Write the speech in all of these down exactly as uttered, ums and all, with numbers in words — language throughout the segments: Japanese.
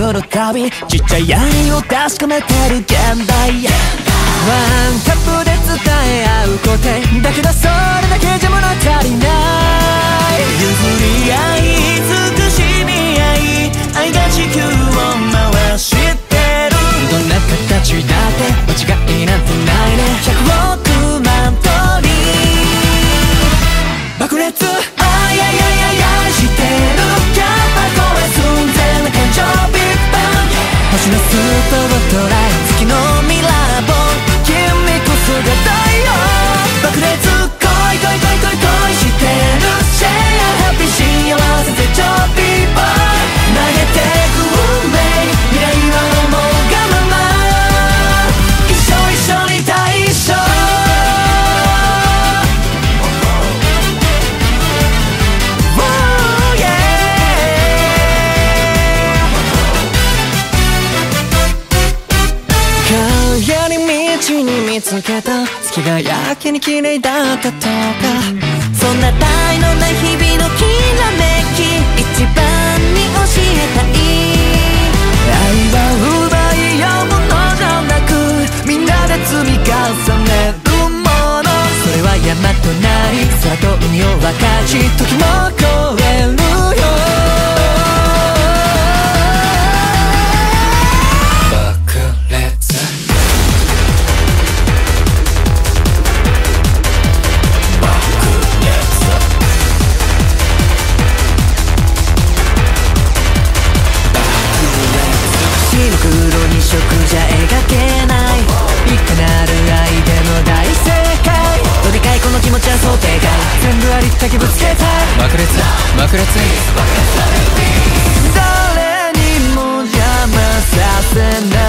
この旅、ちっちゃい愛を確かめてる現代。ワンカップで伝え合う固定だけど、それだけじゃ物足りない。譲り合い慈しみ合い、愛が地球を回してる。どんな形だって間違いなんてないね。ひゃくおく万通り爆裂あややややしてる。キャパ超え寸前な感情ビッグバン。星のスポットライト、月のミラーボール、君こそが太陽。爆裂恋恋恋恋恋してる。シェアハッピー幸せ絶頂ビーバー。投げてく運命、未来は思うがまま。一緒一緒に対処。帰り道に見つけた月がやけに綺麗だったとか、そんな愛のない日々のきらめき、一番に教えたい。愛は奪い合うものじゃなく、みんなで積み重ねるもの。それは山となり、空と海を分かち、時も超えるよ。白黒二色じゃ描けない、いかなる愛でも大正解。どでかいこの気持ちは想定外、全部ありったけぶつけたい。爆裂爆裂誰にも邪魔させない。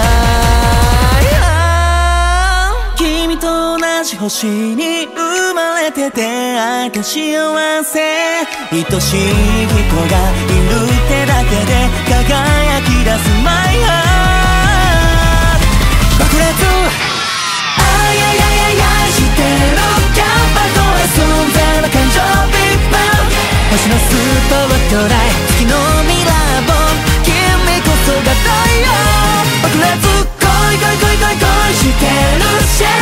君と同じ星に生まれて出会えた幸せ。愛しい人がいるってだけで輝き出すマイハート。爆裂あややややしてる。キャパ超え寸前な感情ビッグバン。星のスポットライト、月のミラーボール、君こそが太陽。爆裂恋恋恋恋恋してる。